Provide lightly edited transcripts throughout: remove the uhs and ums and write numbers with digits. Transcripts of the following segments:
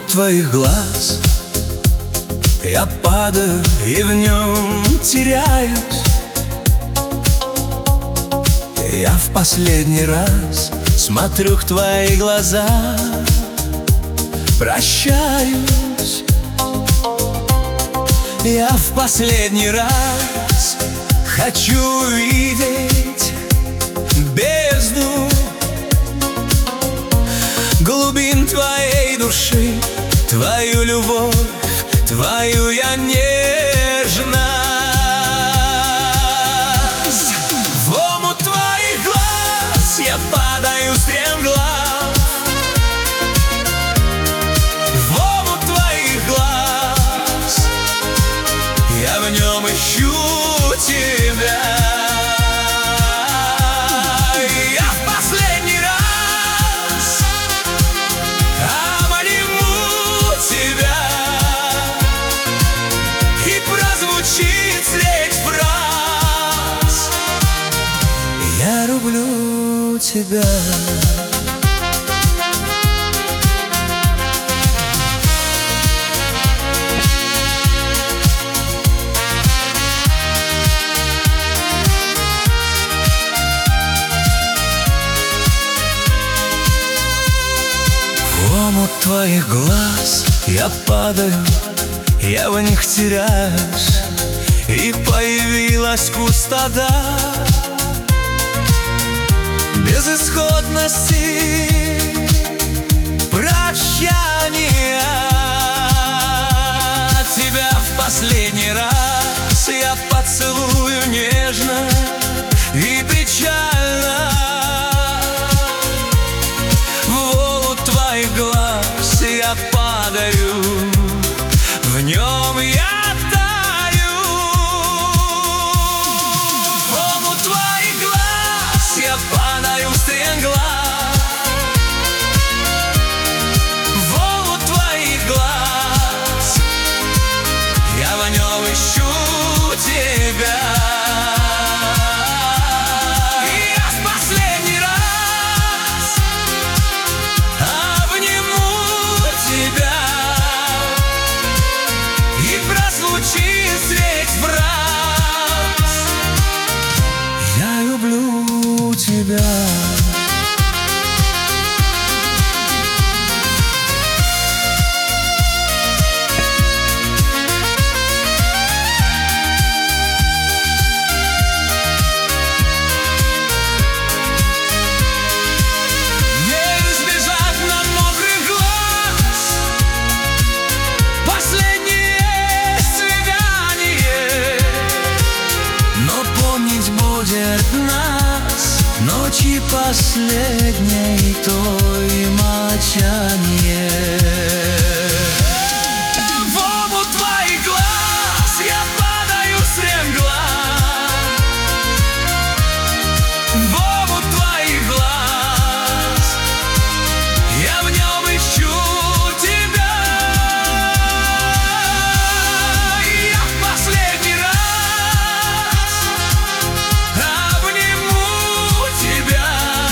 твоих глаз я падаю и в нем теряюсь. Я в последний раз смотрю в твои глаза, прощаюсь. Я в последний раз хочу увидеть бездну глубин твоей души, твою любовь, твою я нежность. В омут твоих глаз я падаю стремглав, в омут твоих глаз я в нем ищу тебя. Я люблю тебя. В омут твоих глаз я падаю, я в них теряюсь, и появилась пустота безысходности, прощания. Тебя в последний раз я поцелую нежно и печально. В омут твоих глаз я падаю, в нем я таю. В омут твоих глаз я падаю стремглав, в омут твоих глаз я в нем ищу тебя. И я в последний раз обниму тебя, и прозвучит встреч фраз: я люблю тебя. Ночи последней той молчание. В омут твоих глаз я падаю стремглав, в омут твоих глаз я в нем ищу тебя. И я в последний раз обниму тебя,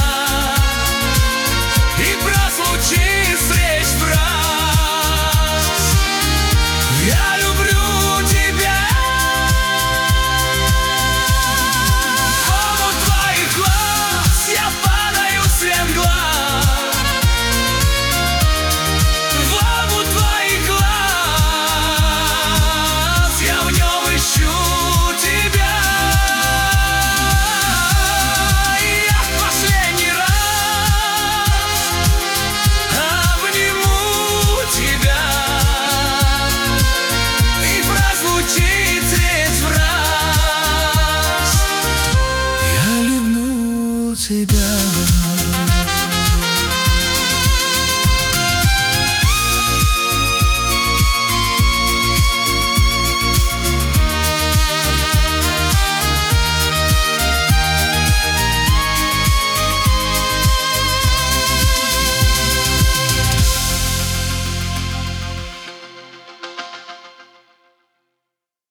и прозвучит встреч фраз: я люблю тебя. В омут твоих глаз я падаю стремглав, в омут твоих глаз я в нем ищу тебя. И я в последний раз обниму тебя, и прозвучит встреч фраз: я люблю тебя.